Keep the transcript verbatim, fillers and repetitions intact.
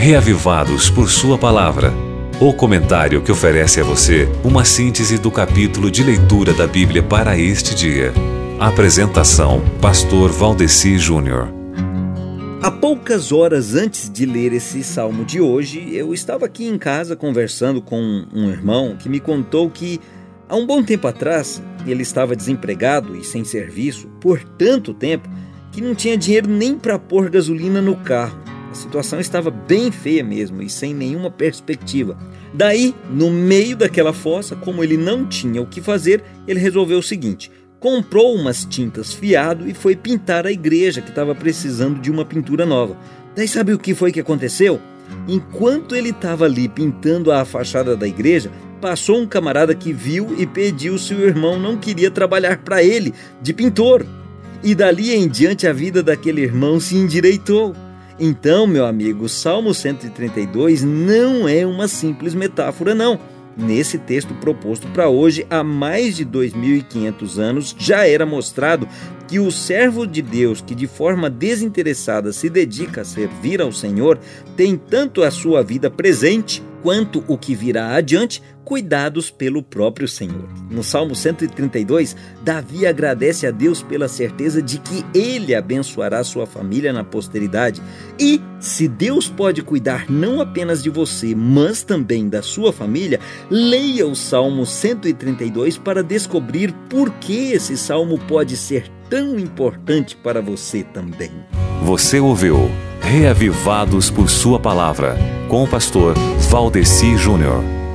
Reavivados por Sua Palavra. O comentário que oferece a você uma síntese do capítulo de leitura da Bíblia para este dia. Apresentação: Pastor Valdeci Júnior. Há poucas horas antes de ler esse salmo de hoje, eu estava aqui em casa conversando com um irmão que me contou que há um bom tempo atrás ele estava desempregado e sem serviço por tanto tempo que não tinha dinheiro nem para pôr gasolina no carro. A situação estava bem feia mesmo e sem nenhuma perspectiva. Daí, no meio daquela fossa, como ele não tinha o que fazer, ele resolveu o seguinte: comprou umas tintas fiado e foi pintar a igreja que estava precisando de uma pintura nova. Daí sabe o que foi que aconteceu? Enquanto ele estava ali pintando a fachada da igreja, passou um camarada que viu e pediu se o irmão não queria trabalhar para ele de pintor. E dali em diante a vida daquele irmão se endireitou. Então, meu amigo, o Salmo cento e trinta e dois não é uma simples metáfora, não. Nesse texto proposto para hoje, há mais de dois mil e quinhentos anos, já era mostrado que o servo de Deus que de forma desinteressada se dedica a servir ao Senhor tem tanto a sua vida presente quanto o que virá adiante cuidados pelo próprio Senhor. No Salmo cento e trinta e dois, Davi agradece a Deus pela certeza de que Ele abençoará sua família na posteridade. E, se Deus pode cuidar não apenas de você, mas também da sua família, leia o Salmo cento e trinta e dois para descobrir por que esse salmo pode ser tão importante para você também. Você ouviu Reavivados por Sua Palavra, com o pastor Valdeci Júnior.